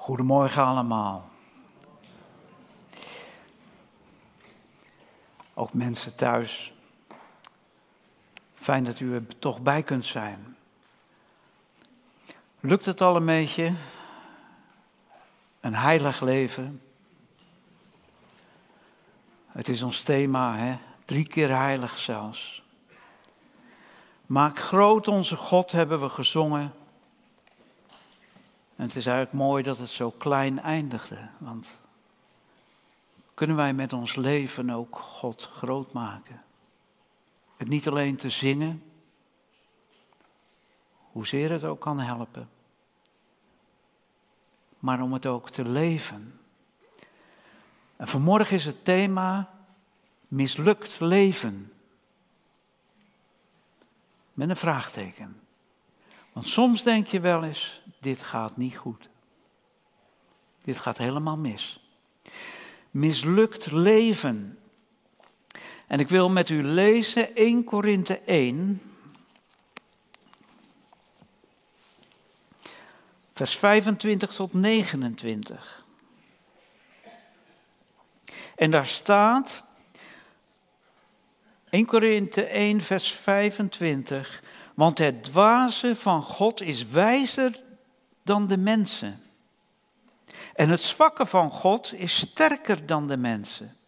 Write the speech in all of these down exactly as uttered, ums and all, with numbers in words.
Goedemorgen allemaal. Ook mensen thuis. Fijn dat u er toch bij kunt zijn. Lukt het al een beetje? Een heilig leven. Het is ons thema, hè? Drie keer heilig zelfs. Maak groot onze God, hebben we gezongen. En het is eigenlijk mooi dat het zo klein eindigde. Want kunnen wij met ons leven ook God groot maken? Het niet alleen te zingen, hoezeer het ook kan helpen. Maar om het ook te leven. En vanmorgen is het thema mislukt leven. Met een vraagteken. Want soms denk je wel eens, dit gaat niet goed. Dit gaat helemaal mis. Mislukt leven. En ik wil met u lezen Eerste Korinthe één, vers vijfentwintig tot negenentwintig. En daar staat, Eerste Korinthe één, vers vijfentwintig... Want het dwaze van God is wijzer dan de mensen. En het zwakke van God is sterker dan de mensen.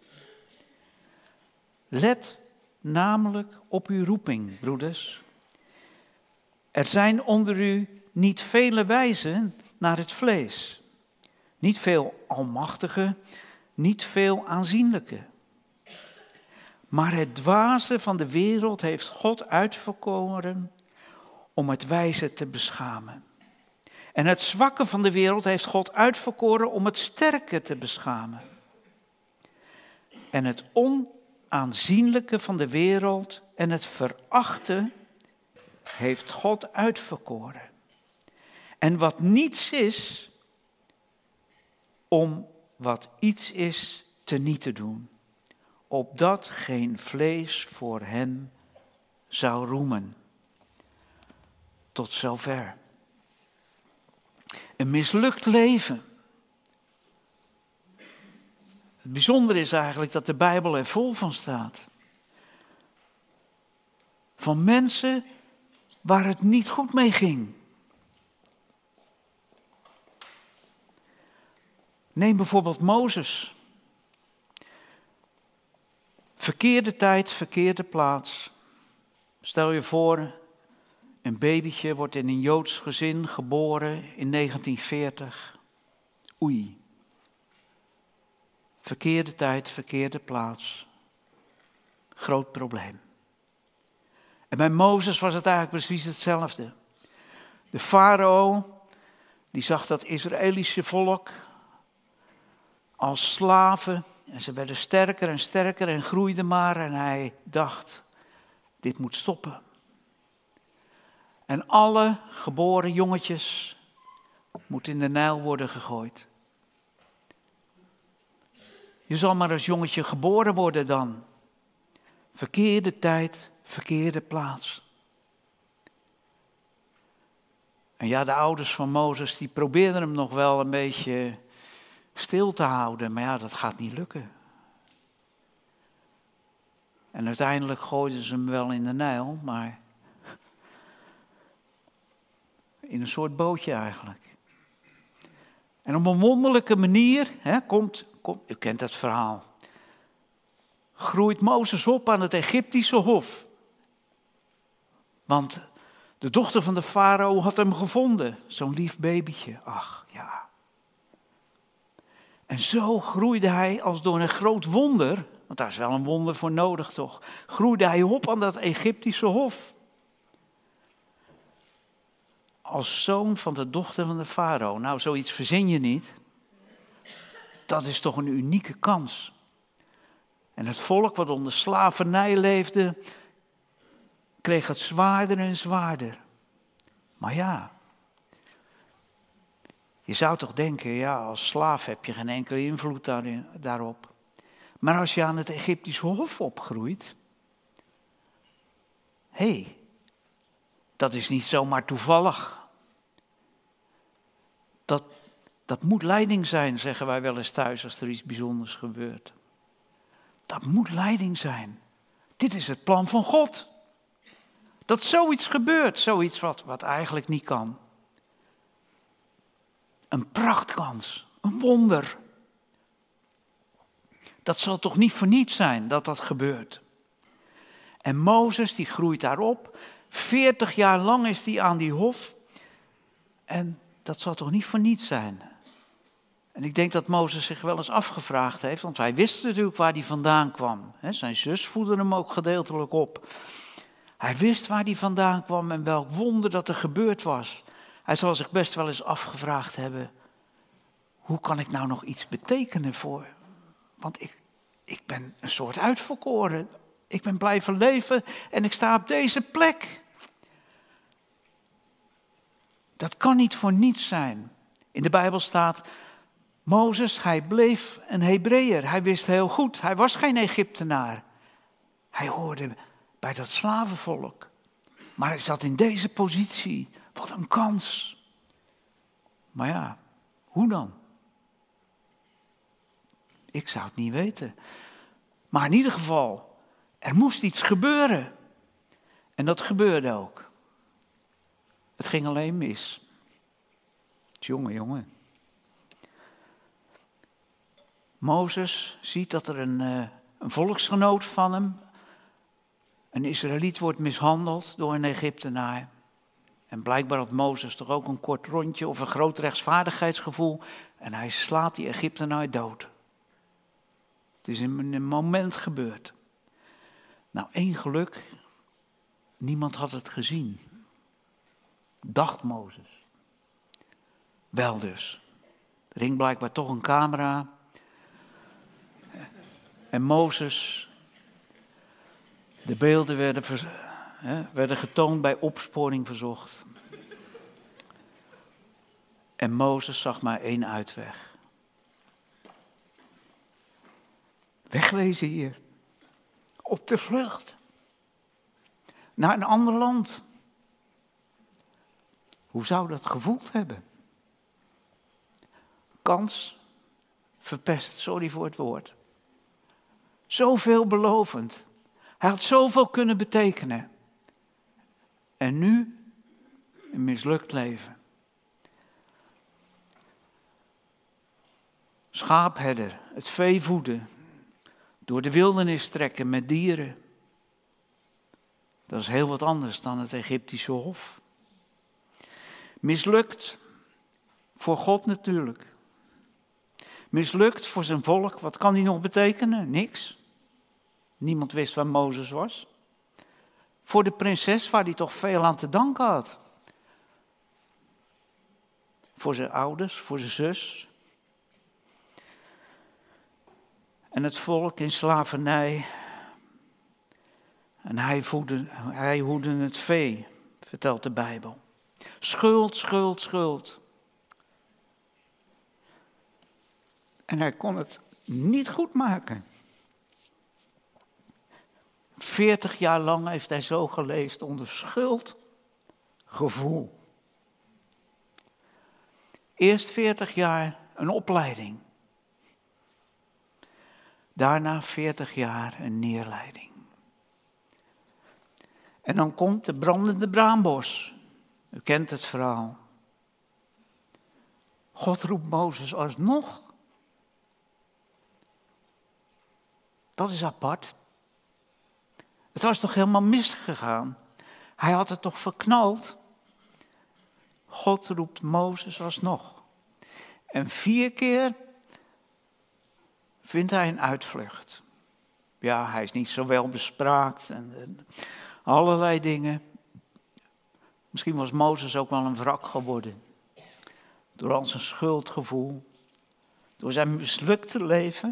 Let namelijk op uw roeping, broeders. Er zijn onder u niet vele wijzen naar het vlees. Niet veel almachtige, niet veel aanzienlijke. Maar het dwaze van de wereld heeft God uitverkoren om het wijze te beschamen. En het zwakke van de wereld heeft God uitverkoren om het sterke te beschamen. En het onaanzienlijke van de wereld en het verachte heeft God uitverkoren. En wat niets is, om wat iets is teniet te doen. Opdat geen vlees voor hem zou roemen. Tot zover. Een mislukt leven. Het bijzondere is eigenlijk dat de Bijbel er vol van staat. Van mensen waar het niet goed mee ging. Neem bijvoorbeeld Mozes. Verkeerde tijd, verkeerde plaats. Stel je voor, een babytje wordt in een Joods gezin geboren in negentien veertig. Oei. Verkeerde tijd, verkeerde plaats. Groot probleem. En bij Mozes was het eigenlijk precies hetzelfde. De farao, die zag dat Israëlische volk als slaven. En ze werden sterker en sterker en groeiden maar. En hij dacht, dit moet stoppen. En alle geboren jongetjes moeten in de Nijl worden gegooid. Je zal maar als jongetje geboren worden dan. Verkeerde tijd, verkeerde plaats. En ja, de ouders van Mozes die probeerden hem nog wel een beetje stil te houden, maar ja, dat gaat niet lukken. En uiteindelijk gooiden ze hem wel in de Nijl, maar in een soort bootje eigenlijk. En op een wonderlijke manier, hè, komt, komt, u kent het verhaal, groeit Mozes op aan het Egyptische hof. Want de dochter van de farao had hem gevonden, zo'n lief babytje. Ach, ja. En zo groeide hij als door een groot wonder, want daar is wel een wonder voor nodig toch, groeide hij op aan dat Egyptische hof. Als zoon van de dochter van de farao. Nou, zoiets verzin je niet. Dat is toch een unieke kans. En het volk wat onder slavernij leefde, kreeg het zwaarder en zwaarder. Maar ja, je zou toch denken, ja, als slaaf heb je geen enkele invloed daarin, daarop. Maar als je aan het Egyptische hof opgroeit, hé, hey, dat is niet zomaar toevallig. Dat Dat moet leiding zijn, zeggen wij wel eens thuis als er iets bijzonders gebeurt. Dat moet leiding zijn. Dit is het plan van God. Dat zoiets gebeurt, zoiets wat, wat eigenlijk niet kan. Een prachtkans, een wonder. Dat zal toch niet voor niets zijn dat dat gebeurt. En Mozes die groeit daarop. veertig jaar lang is hij aan die hof. En dat zal toch niet voor niets zijn. En ik denk dat Mozes zich wel eens afgevraagd heeft. Want hij wist natuurlijk waar hij vandaan kwam. Zijn zus voedde hem ook gedeeltelijk op. Hij wist waar hij vandaan kwam en welk wonder dat er gebeurd was. Hij zal zich best wel eens afgevraagd hebben. Hoe kan ik nou nog iets betekenen voor? Want ik, ik ben een soort uitverkoren. Ik ben blijven leven en ik sta op deze plek. Dat kan niet voor niets zijn. In de Bijbel staat, Mozes, hij bleef een Hebreeër. Hij wist heel goed, hij was geen Egyptenaar. Hij hoorde bij dat slavenvolk. Maar hij zat in deze positie. Wat een kans. Maar ja, hoe dan? Ik zou het niet weten. Maar in ieder geval, er moest iets gebeuren. En dat gebeurde ook. Het ging alleen mis. Jongen, jongen. Mozes ziet dat er een, uh, een volksgenoot van hem, een Israëliet, wordt mishandeld door een Egyptenaar. En blijkbaar had Mozes toch ook een kort rondje of een groot rechtvaardigheidsgevoel. En hij slaat die Egyptenaar dood. Het is in een moment gebeurd. Nou, één geluk. Niemand had het gezien. Dacht Mozes. Wel dus. Er hing blijkbaar toch een camera. En Mozes, de beelden werden, hè, werden getoond bij opsporing verzocht. En Mozes zag maar één uitweg. Wegwezen hier. Op de vlucht. Naar een ander land. Hoe zou dat gevoeld hebben? Kans verpest, sorry voor het woord. Zoveel belovend. Hij had zoveel kunnen betekenen. En nu een mislukt leven. Schaapherder, het vee voeden. Door de wildernis trekken met dieren. Dat is heel wat anders dan het Egyptische hof. Mislukt voor God natuurlijk. Mislukt voor zijn volk. Wat kan hij nog betekenen? Niks. Niemand wist waar Mozes was. Voor de prinses waar hij toch veel aan te danken had. Voor zijn ouders, voor zijn zus. En het volk in slavernij. En hij voedde, hij hoedde het vee, vertelt de Bijbel. Schuld, schuld, schuld. En hij kon het niet goed maken. Veertig jaar lang heeft hij zo geleefd onder schuldgevoel. Eerst veertig jaar een opleiding. Daarna veertig jaar een neerleiding. En dan komt de brandende braambos. U kent het verhaal. God roept Mozes alsnog. Dat is apart. Het was toch helemaal misgegaan. Hij had het toch verknald. God roept Mozes alsnog. En vier keer vindt hij een uitvlucht. Ja, hij is niet zo wel bespraakt en, en allerlei dingen. Misschien was Mozes ook wel een wrak geworden. Door al zijn schuldgevoel. Door zijn mislukte leven.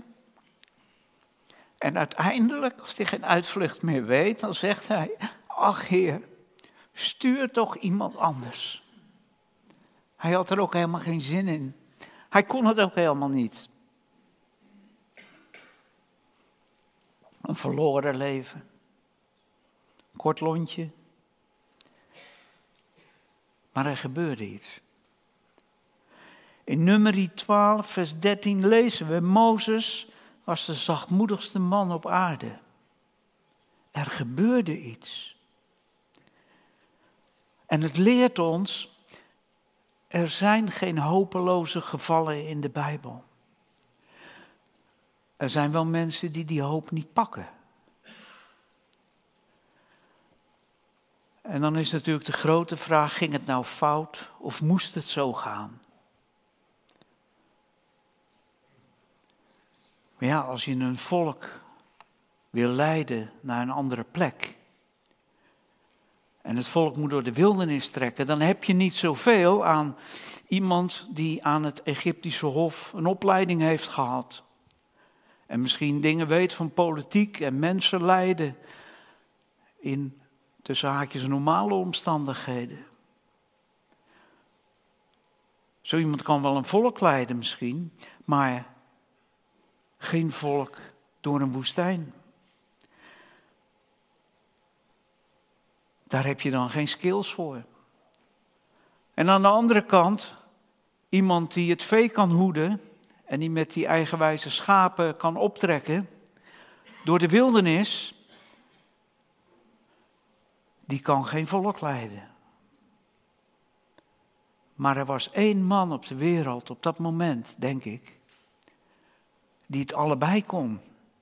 En uiteindelijk, als hij geen uitvlucht meer weet, dan zegt hij: ach Heer, stuur toch iemand anders. Hij had er ook helemaal geen zin in. Hij kon het ook helemaal niet. Een verloren leven. Kort lontje. Maar er gebeurde iets. In Numeri twaalf, vers dertien lezen we, Mozes was de zachtmoedigste man op aarde. Er gebeurde iets. En het leert ons, er zijn geen hopeloze gevallen in de Bijbel. Er zijn wel mensen die die hoop niet pakken. En dan is natuurlijk de grote vraag, ging het nou fout of moest het zo gaan? Maar ja, als je een volk wil leiden naar een andere plek en het volk moet door de wildernis trekken, dan heb je niet zoveel aan iemand die aan het Egyptische hof een opleiding heeft gehad. En misschien dingen weet van politiek en mensen leiden in tussen haakjes normale omstandigheden. Zo iemand kan wel een volk leiden misschien, maar geen volk door een woestijn. Daar heb je dan geen skills voor. En aan de andere kant, iemand die het vee kan hoeden en die met die eigenwijze schapen kan optrekken door de wildernis, die kan geen volk leiden. Maar er was één man op de wereld op dat moment, denk ik, die het allebei kon.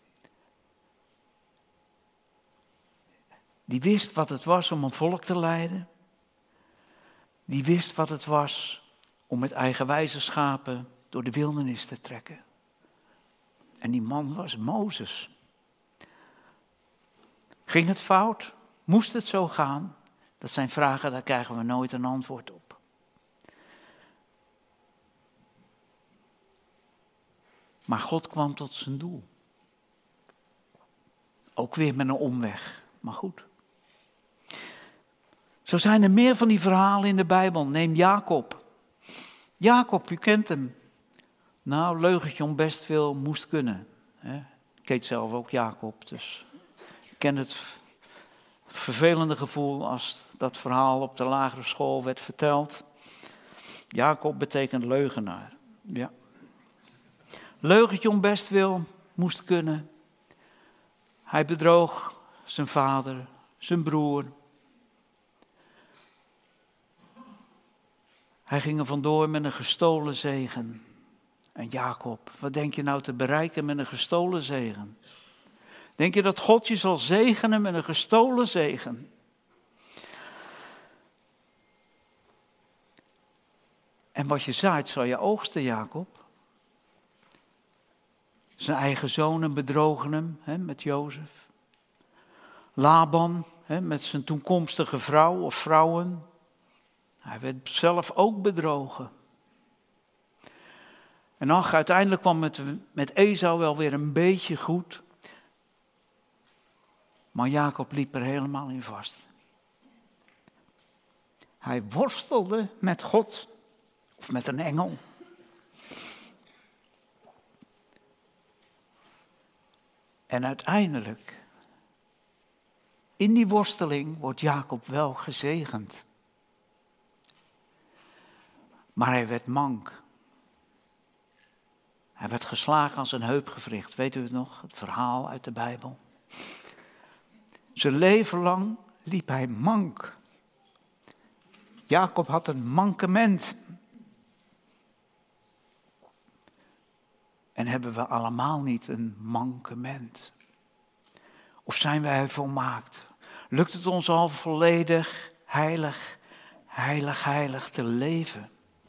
Die wist wat het was om een volk te leiden. Die wist wat het was om met eigenwijze schapen door de wildernis te trekken. En die man was Mozes. Ging het fout? Moest het zo gaan? Dat zijn vragen, daar krijgen we nooit een antwoord op. Maar God kwam tot zijn doel. Ook weer met een omweg, maar goed. Zo zijn er meer van die verhalen in de Bijbel. Neem Jacob. Jacob, u kent hem. Nou, leugentje om best veel moest kunnen. Ik heet zelf ook Jacob, dus ik ken het vervelende gevoel als dat verhaal op de lagere school werd verteld. Jacob betekent leugenaar. Ja. Leugentje om best wil moest kunnen. Hij bedroog zijn vader, zijn broer. Hij ging er vandoor met een gestolen zegen. En Jacob, wat denk je nou te bereiken met een gestolen zegen? Denk je dat God je zal zegenen met een gestolen zegen? En wat je zaait, zal je oogsten, Jacob. Zijn eigen zonen bedrogen hem, hè, met Jozef. Laban, hè, met zijn toekomstige vrouw of vrouwen. Hij werd zelf ook bedrogen. En ach, uiteindelijk kwam het met Esau wel weer een beetje goed. Maar Jacob liep er helemaal in vast. Hij worstelde met God of met een engel. En uiteindelijk, in die worsteling, wordt Jacob wel gezegend. Maar hij werd mank. Hij werd geslagen aan zijn heupgewricht. Weet u het nog? Het verhaal uit de Bijbel. Zijn leven lang liep hij mank. Jacob had een mankement. En hebben we allemaal niet een mankement? Of zijn wij volmaakt? Lukt het ons al volledig, heilig, heilig, heilig te leven?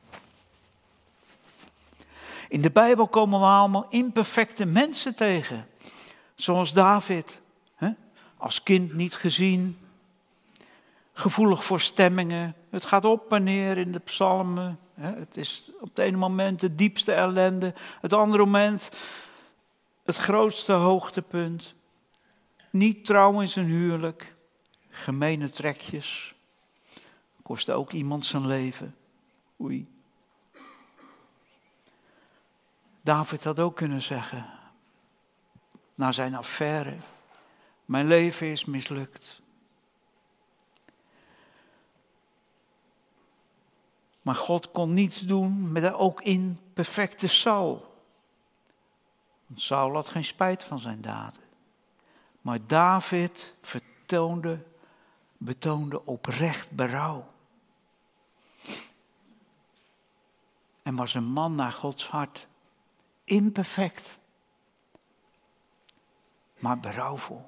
In de Bijbel komen we allemaal imperfecte mensen tegen. Zoals David. Hè? Als kind niet gezien. Gevoelig voor stemmingen. Het gaat op en neer in de psalmen. Hè? Het is op het ene moment de diepste ellende. Het andere moment het grootste hoogtepunt. Niet trouw in zijn huwelijk. Gemene trekjes. Kostte ook iemand zijn leven. Oei. David had ook kunnen zeggen, na zijn affaire, mijn leven is mislukt. Maar God kon niets doen met de ook imperfecte Saul. Want Saul had geen spijt van zijn daden. Maar David vertoonde, betoonde oprecht berouw. En was een man naar Gods hart. Imperfect. Maar berouwvol.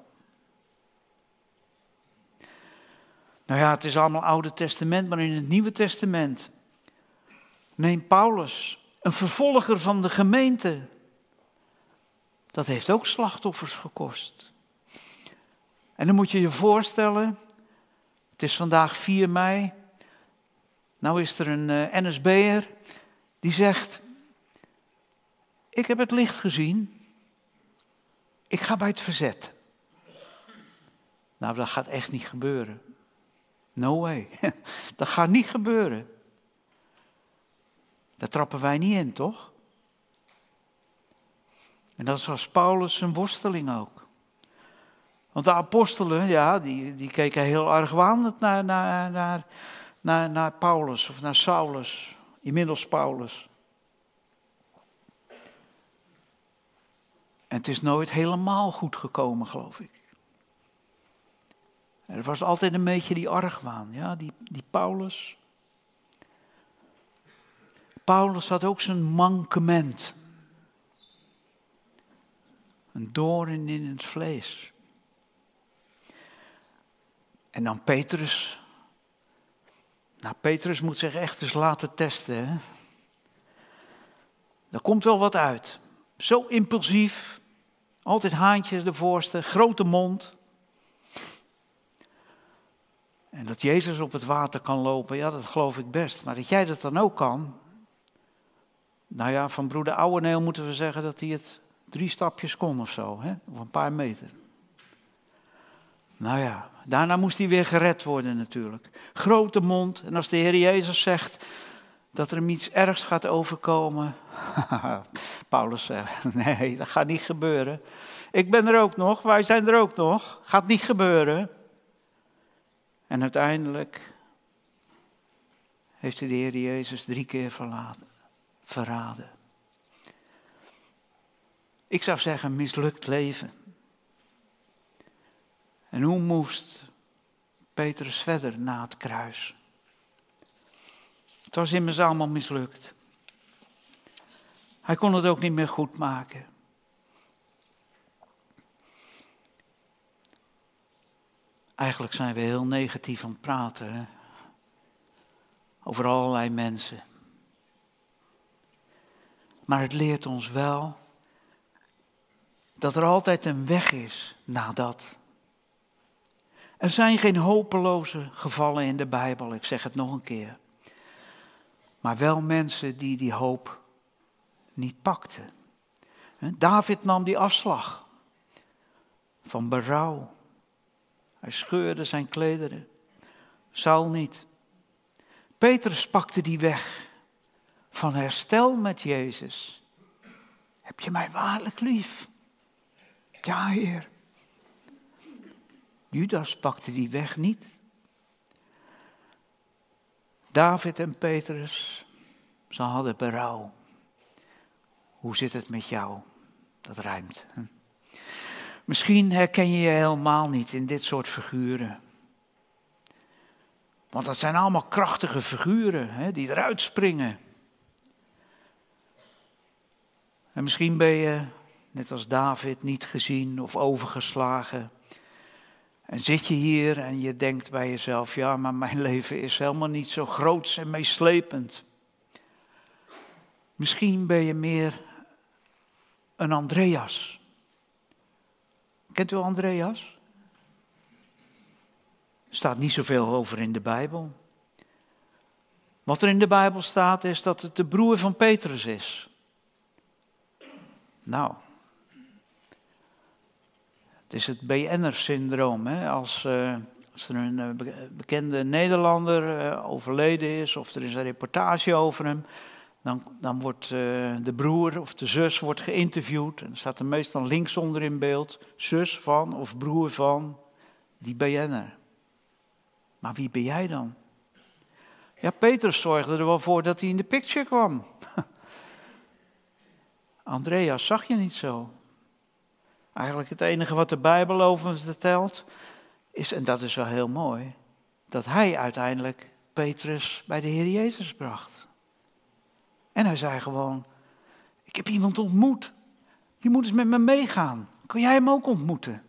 Nou ja, het is allemaal Oude Testament, maar in het Nieuwe Testament neemt Paulus, een vervolger van de gemeente. Dat heeft ook slachtoffers gekost. En dan moet je je voorstellen, het is vandaag vier mei. Nou is er een uh, N S B'er die zegt, ik heb het licht gezien, ik ga bij het verzet. Nou, dat gaat echt niet gebeuren. No way. Dat gaat niet gebeuren. Daar trappen wij niet in, toch? En dat was Paulus zijn worsteling ook. Want de apostelen, ja, die, die keken heel argwanend naar, naar, naar, naar, naar Paulus of naar Saulus. Inmiddels Paulus. En het is nooit helemaal goed gekomen, geloof ik. Er was altijd een beetje die argwaan, ja, die, die Paulus. Paulus had ook zijn mankement. Een doorn in het vlees. En dan Petrus. Nou, Petrus moet zich echt eens laten testen, hè. Er komt wel wat uit. Zo impulsief. Altijd haantjes de voorste, grote mond. En dat Jezus op het water kan lopen, ja, dat geloof ik best. Maar dat jij dat dan ook kan. Nou ja, van broeder Ouweneel moeten we zeggen dat hij het drie stapjes kon of zo, hè? Of een paar meter. Nou ja, daarna moest hij weer gered worden natuurlijk. Grote mond. En als de Heer Jezus zegt dat er hem iets ergs gaat overkomen. Paulus zegt, nee, dat gaat niet gebeuren. Ik ben er ook nog, wij zijn er ook nog. Gaat niet gebeuren. En uiteindelijk heeft hij de Heer Jezus drie keer verlaten, verraden. Ik zou zeggen, mislukt leven. En hoe moest Petrus verder na het kruis? Het was immers allemaal mislukt. Hij kon het ook niet meer goed maken. Eigenlijk zijn we heel negatief aan het praten, hè? Over allerlei mensen. Maar het leert ons wel dat er altijd een weg is na dat. Er zijn geen hopeloze gevallen in de Bijbel, ik zeg het nog een keer. Maar wel mensen die die hoop niet pakten. David nam die afslag van berouw. Hij scheurde zijn klederen. Saul niet. Petrus pakte die weg van herstel met Jezus. Heb je mij waarlijk lief? Ja, Heer. Judas pakte die weg niet. David en Petrus, ze hadden berouw. Hoe zit het met jou? Dat rijmt. Hè? Misschien herken je je helemaal niet in dit soort figuren. Want dat zijn allemaal krachtige figuren, hè, die eruit springen. En misschien ben je, net als David, niet gezien of overgeslagen. En zit je hier en je denkt bij jezelf, ja, maar mijn leven is helemaal niet zo groots en meeslepend. Misschien ben je meer een Andreas. Kent u Andreas? Er staat niet zoveel over in de Bijbel. Wat er in de Bijbel staat is dat het de broer van Petrus is. Nou, het is het B N'er-syndroom. Hè? Als, uh, als er een uh, bekende Nederlander uh, overleden is of er is een reportage over hem, dan, dan wordt uh, de broer of de zus wordt geïnterviewd. En dan staat er meestal links onder in beeld, zus van of broer van die B N'er. Maar wie ben jij dan? Ja, Petrus zorgde er wel voor dat hij in de picture kwam. Andreas zag je niet zo. Eigenlijk het enige wat de Bijbel over hem vertelt, is, en dat is wel heel mooi, dat hij uiteindelijk Petrus bij de Heer Jezus bracht. En hij zei gewoon, ik heb iemand ontmoet. Je moet eens met me meegaan. Kan jij hem ook ontmoeten?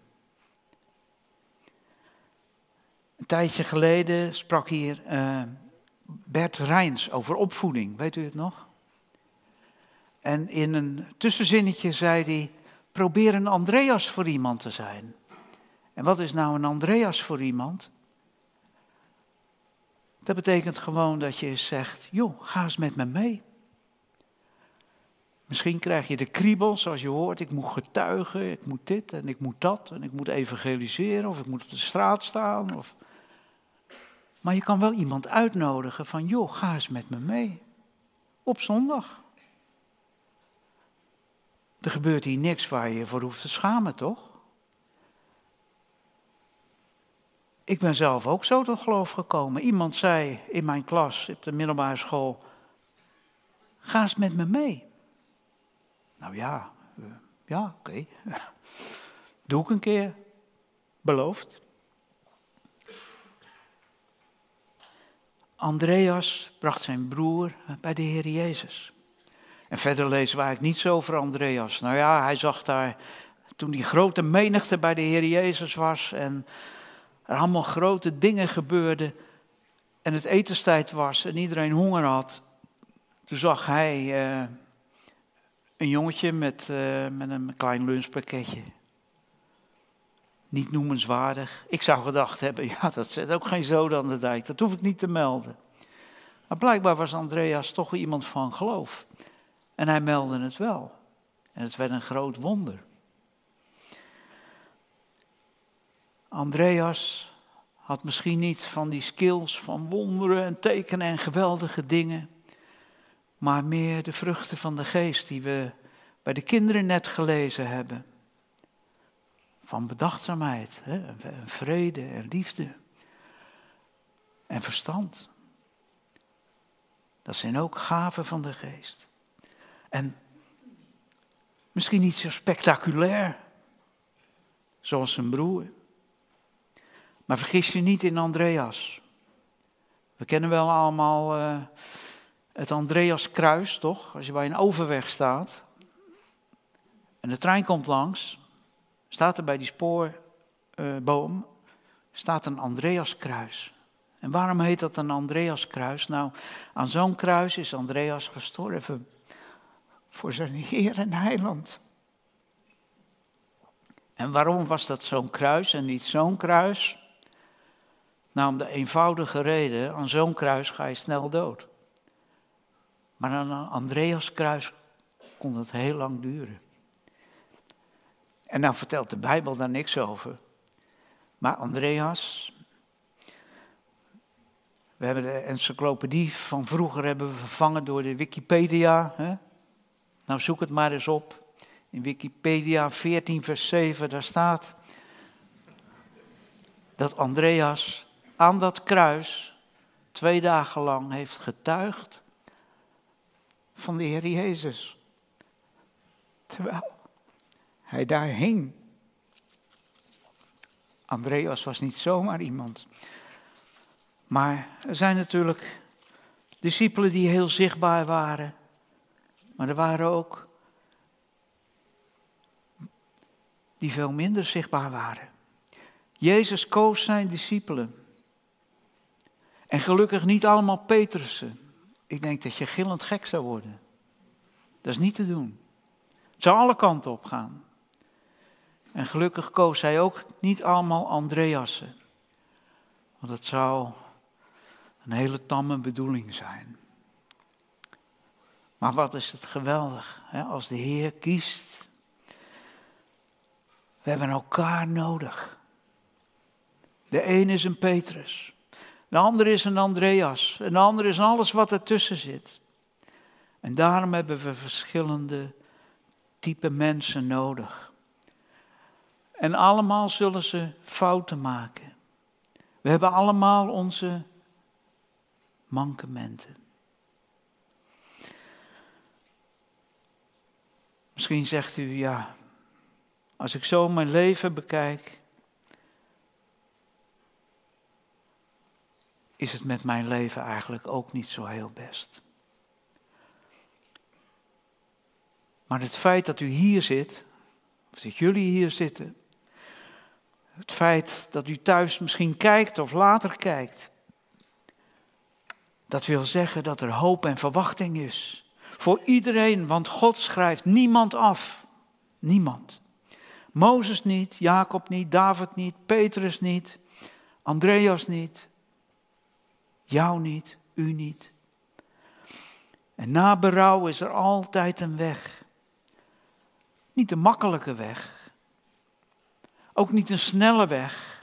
Een tijdje geleden sprak hier uh, Bert Rijns over opvoeding. Weet u het nog? En in een tussenzinnetje zei hij, probeer een Andreas voor iemand te zijn. En wat is nou een Andreas voor iemand? Dat betekent gewoon dat je zegt, joh, ga eens met me mee. Misschien krijg je de kriebels, zoals je hoort, ik moet getuigen, ik moet dit en ik moet dat en ik moet evangeliseren of ik moet op de straat staan. Of... Maar je kan wel iemand uitnodigen van, joh, ga eens met me mee. Op zondag. Er gebeurt hier niks waar je je voor hoeft te schamen, toch? Ik ben zelf ook zo tot geloof gekomen. Iemand zei in mijn klas op de middelbare school, ga eens met me mee. Nou ja, uh, ja, oké. Okay. Doe ik een keer. Beloofd. Andreas bracht zijn broer bij de Heer Jezus. En verder lezen we eigenlijk niet zo over Andreas. Nou ja, hij zag daar, toen die grote menigte bij de Heer Jezus was en er allemaal grote dingen gebeurden en het etenstijd was en iedereen honger had. Toen zag hij uh, een jongetje met, uh, met een klein lunchpakketje. Niet noemenswaardig. Ik zou gedacht hebben, ja, dat zet ook geen zoden aan de dijk. Dat hoef ik niet te melden. Maar blijkbaar was Andreas toch wel iemand van geloof. En hij meldde het wel. En het werd een groot wonder. Andreas had misschien niet van die skills van wonderen en tekenen en geweldige dingen. Maar meer de vruchten van de geest die we bij de kinderen net gelezen hebben. Van bedachtzaamheid, hè, en vrede en liefde en verstand. Dat zijn ook gaven van de geest. En misschien niet zo spectaculair, zoals zijn broer. Maar vergis je niet in Andreas. We kennen wel allemaal uh, het Andreaskruis, toch? Als je bij een overweg staat en de trein komt langs, staat er bij die spoorboom, uh, staat een Andreaskruis. En waarom heet dat een Andreaskruis? Nou, aan zo'n kruis is Andreas gestorven voor zijn Heer en Heiland. En waarom was dat zo'n kruis en niet zo'n kruis? Nou, om de eenvoudige reden, aan zo'n kruis ga je snel dood. Maar aan een Andreaskruis kon het heel lang duren. En nou vertelt de Bijbel daar niks over. Maar Andreas, we hebben de encyclopedie van vroeger hebben we vervangen door de Wikipedia. Hè? Nou, zoek het maar eens op. In Wikipedia veertien vers zeven, daar staat dat Andreas aan dat kruis twee dagen lang heeft getuigd van de Heer Jezus. Terwijl hij daar hing. Andreas was niet zomaar iemand. Maar er zijn natuurlijk discipelen die heel zichtbaar waren. Maar er waren ook die veel minder zichtbaar waren. Jezus koos zijn discipelen. En gelukkig niet allemaal Petrussen. Ik denk dat je gillend gek zou worden. Dat is niet te doen. Het zou alle kanten op gaan. En gelukkig koos hij ook niet allemaal Andreassen. Want het zou een hele tamme bedoeling zijn. Maar wat is het geweldig, hè? Als de Heer kiest. We hebben elkaar nodig. De een is een Petrus. De ander is een Andreas. En de ander is alles wat ertussen zit. En daarom hebben we verschillende type mensen nodig. En allemaal zullen ze fouten maken. We hebben allemaal onze mankementen. Misschien zegt u, ja, als ik zo mijn leven bekijk, is het met mijn leven eigenlijk ook niet zo heel best. Maar het feit dat u hier zit, of dat jullie hier zitten, het feit dat u thuis misschien kijkt of later kijkt, dat wil zeggen dat er hoop en verwachting is. Voor iedereen, want God schrijft niemand af. Niemand. Mozes niet, Jacob niet, David niet, Petrus niet, Andreas niet, jou niet, u niet. En na berouw is er altijd een weg. Niet een makkelijke weg. Ook niet een snelle weg.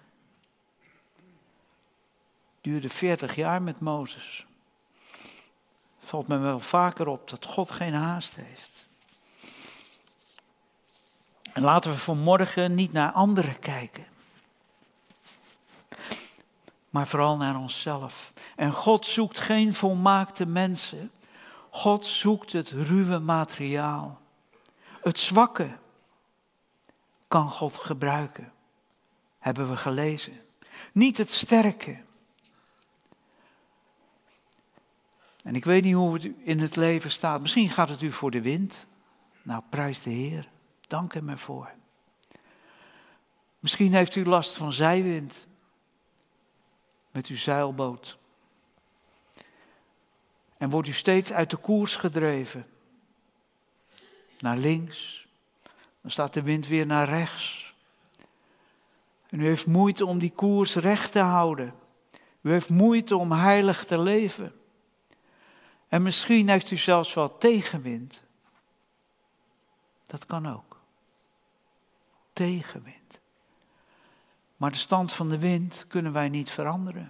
Het duurde veertig jaar met Mozes. Het valt me wel vaker op dat God geen haast heeft. En laten we vanmorgen niet naar anderen kijken. Maar vooral naar onszelf. En God zoekt geen volmaakte mensen. God zoekt het ruwe materiaal. Het zwakke kan God gebruiken. Hebben we gelezen. Niet het sterke. En ik weet niet hoe het in het leven staat. Misschien gaat het u voor de wind. Nou, prijs de Heer. Dank hem ervoor. Misschien heeft u last van zijwind. Met uw zeilboot. En wordt u steeds uit de koers gedreven. Naar links. Dan staat de wind weer naar rechts. En u heeft moeite om die koers recht te houden. U heeft moeite om heilig te leven. En misschien heeft u zelfs wel tegenwind. Dat kan ook. Tegenwind. Maar de stand van de wind kunnen wij niet veranderen.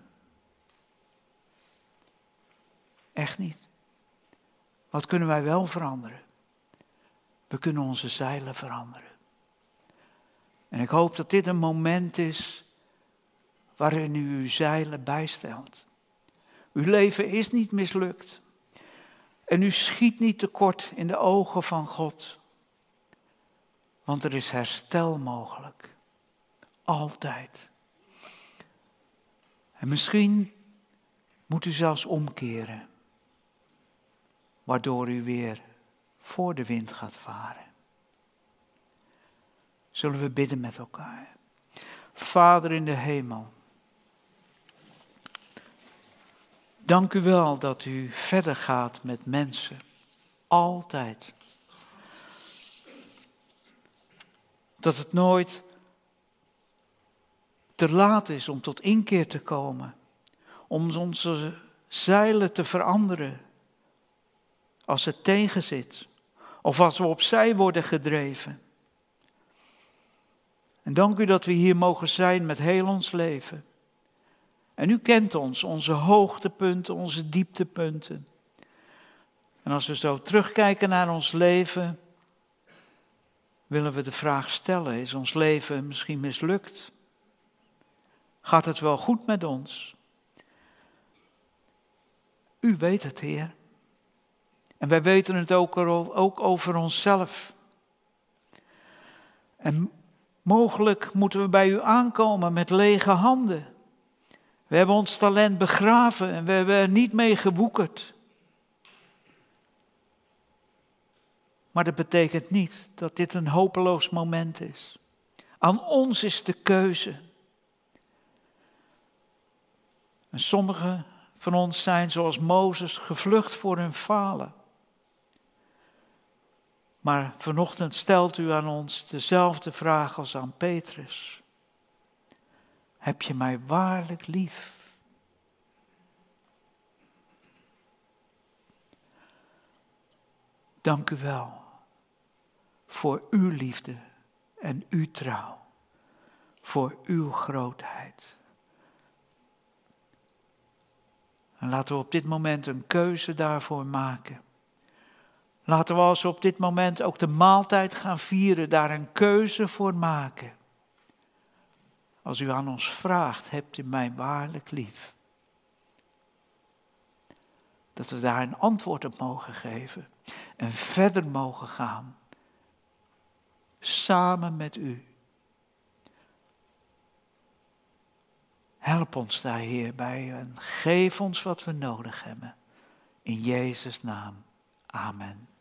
Echt niet. Wat kunnen wij wel veranderen? We kunnen onze zeilen veranderen. En ik hoop dat dit een moment is waarin u uw zeilen bijstelt. Uw leven is niet mislukt. En u schiet niet tekort in de ogen van God. Want er is herstel mogelijk. Altijd. En misschien moet u zelfs omkeren. Waardoor u weer voor de wind gaat varen. Zullen we bidden met elkaar. Vader in de hemel. Dank u wel dat u verder gaat met mensen. Altijd. Dat het nooit te laat is om tot inkeer te komen. Om onze zeilen te veranderen. Als het tegenzit. Of als we opzij worden gedreven. En dank u dat we hier mogen zijn met heel ons leven. En u kent ons, onze hoogtepunten, onze dieptepunten. En als we zo terugkijken naar ons leven, willen we de vraag stellen, is ons leven misschien mislukt? Gaat het wel goed met ons? U weet het, Heer. En wij weten het ook, ook over onszelf. En mogelijk moeten we bij u aankomen met lege handen. We hebben ons talent begraven en we hebben er niet mee gewoekerd. Maar dat betekent niet dat dit een hopeloos moment is. Aan ons is de keuze. En sommigen van ons zijn zoals Mozes gevlucht voor hun falen. Maar vanochtend stelt u aan ons dezelfde vraag als aan Petrus. Heb je mij waarlijk lief? Dank u wel voor uw liefde en uw trouw, voor uw grootheid. En laten we op dit moment een keuze daarvoor maken. Laten we als we op dit moment ook de maaltijd gaan vieren, daar een keuze voor maken. Als u aan ons vraagt, hebt u mij waarlijk lief? Dat we daar een antwoord op mogen geven. En verder mogen gaan. Samen met u. Help ons daar, Heer, bij en geef ons wat we nodig hebben. In Jezus' naam. Amen.